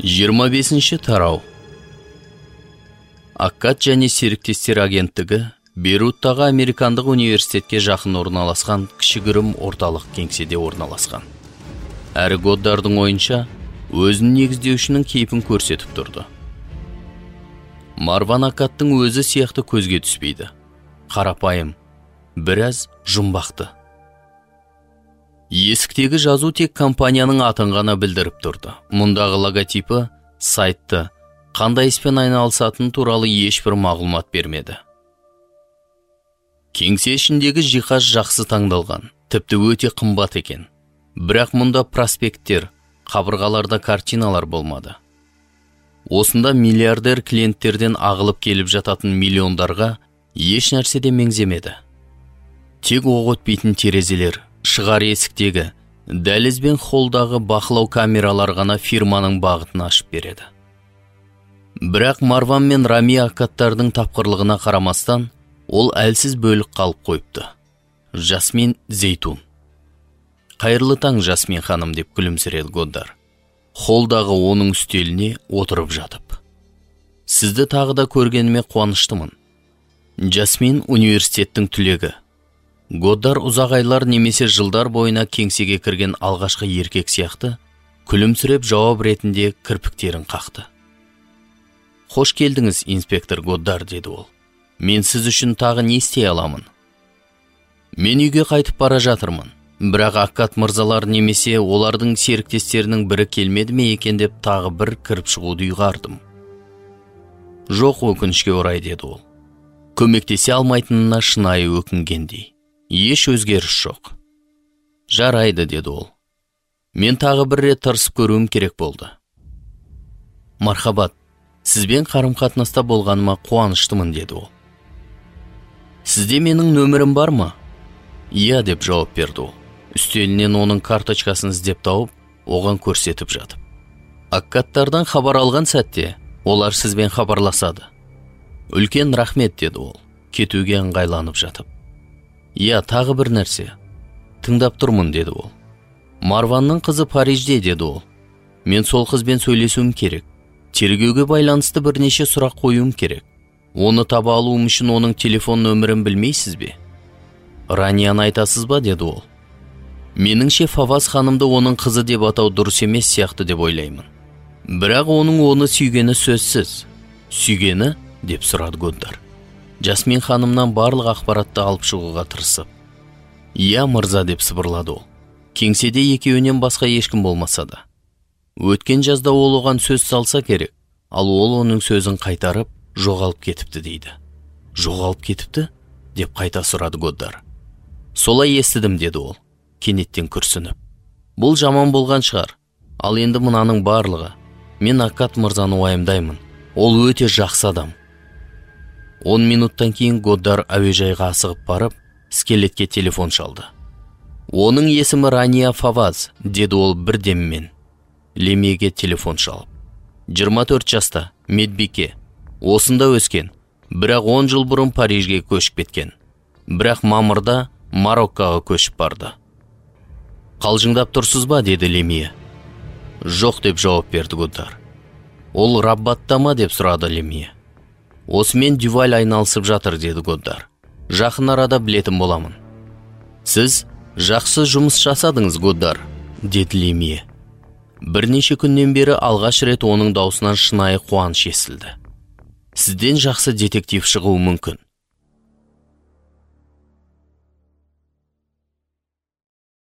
25 тарау. Аккад және серіктестер агенттігі Бейруттағы американдық университетке жақын орналасқан кішігірім орталық кеңседе орналасқан. Әрі Годдардың ойынша, өзін негіздеушінің кейпін көрсетіп тұрды. Марван Аккадтың өзі сияқты көзге түспейді. Қарапайым, біраз жұмбақты. Есіктегі жазу тек компанияның атын ғана білдіріп тұрды. Мұндағы логотипі, сайтты, қандай іспен айналысатын туралы ешбір мағлұмат бермеді. Кеңсе ішіндегі жиһаз жақсы таңдалған, тіпті өте қымбат екен. Бірақ мұнда проспекттер, қабырғаларда картиналар болмады. Осында миллиардер клиенттерден ағылып келіп жататын миллиондарға еш нәрседе меңземеді. Тек оқ өтпейтін терезелер, шығар есіктегі, дәліз бен холдағы бақылау камералар ғана фирманың бағытын ашып береді. Бірақ Марван мен Рами Аккадтардың тапқырлығына қарамастан, ол әлсіз бөлік қалып қойыпты. Жасмин Зейтун. Қайырлы таң, Жасмин ханым, деп күлімсіреді Годдар. Холдағы оның үстеліне отырып жатып. Сізді тағы да көргеніме қуаныштымын. Жасмин университеттің түлегі. Годдар ұзақ айлар немесе жылдар бойына кеңсеге кірген алғашқы еркек сияқты, күлімсіреп жауап ретінде кірпіктерін қақты. Хош келдіңіз, инспектор Годдар, деді ол. Мен сіз үшін тағы не істей аламын? Мен үйге қайтып бара жатырмын. Бірақ Аккад мырзалар немесе олардың серіктестерінің бірі келмеді ме екен деп тағы бір кіріп шығуды ұйғардым. Жоқ, өкінішке орай, деді ол. Көмектесе алмайтынына шынайы өкінгендей. Еш өзгеріс жоқ. Жарайды, деді ол. Мен тағы бір рет тырысып көруім керек болды. Мархабат, сізбен қарым-қатынаста болғаныма қуаныштымын, деді ол. Сізде менің нөмірім бар ма? Иә, деп жауап берді ол. Үстелінен оның карточкасын іздеп тауып, оған көрсетіп жатып. Аккадтардан хабар алған сәтте, олар сізбен хабарласады. Үлкен рахмет, деді ол, кетуге ыңғайланып жатып. Иә, тағы бір нәрсе. Тыңдап тұрмын, деді ол. Марванның қызы Парижде, деді ол. Мен сол қызбен сөйлесуім керек. Тергеуге байланысты бірнеше сұрақ қоюым керек. Оны таба алуым үшін оның телефон нөмірін білмейсіз бе? Ранияны айтасыз ба, деді ол. Меніңше Фаваз ханымды оның қызы деп атау дұрыс емес сияқты деп ойлаймын. Бірақ оның оны сүйгені сөзсіз. Сүйгені? Деп сұрады Годдар. Жасмин ханымнан барлық ақпаратты алып шығуға тырысып. Иә, мырза, деп сыбырлады ол. Кеңседе екеуінен басқа ешкім болмаса да. Өткен жазда ол оған сөз салса керек, ал ол оның сөзін қайтарып, жоғалып кетіпті дейді. Жоғалып кетіпті? Деп қайта сұрады Годдар. Солай естідім, деді ол, кенеттен күрсініп. Бұл жаман болған шығар, ал енді мынаның барлығы. Мен Аккад мырзаны уайымдаймын. Ол өте жақсы адам. 10 минуттан кейін Годдар әуежайға асығып барып, скелетке телефон шалды. Оның есімі Рания Фаваз, деді ол бір деммен. Лемеге телефон шалып. 24 жаста, медбике. Осында өскен, бірақ 10 жыл бұрын Парижге көшіп кеткен. Бірақ мамырда Мароккаға көшіп барды. Қалжыңдап тұрсыз ба, деді Лемия. Жоқ, деп жауап берді Годдар. Ол Раббатта ма, деп сұрады Лемия. Осымен Дюваль айналысып жатыр, деді Годдар. Жақын арада білетін боламын. Сіз жақсы жұмыс жасадыңыз, Годдар, деді Лемия. Бірнеше күннен бері алғаш рет оның даусынан шынайы қуаныш естілді. Сізден жақсы детектив шығуы мүмкін.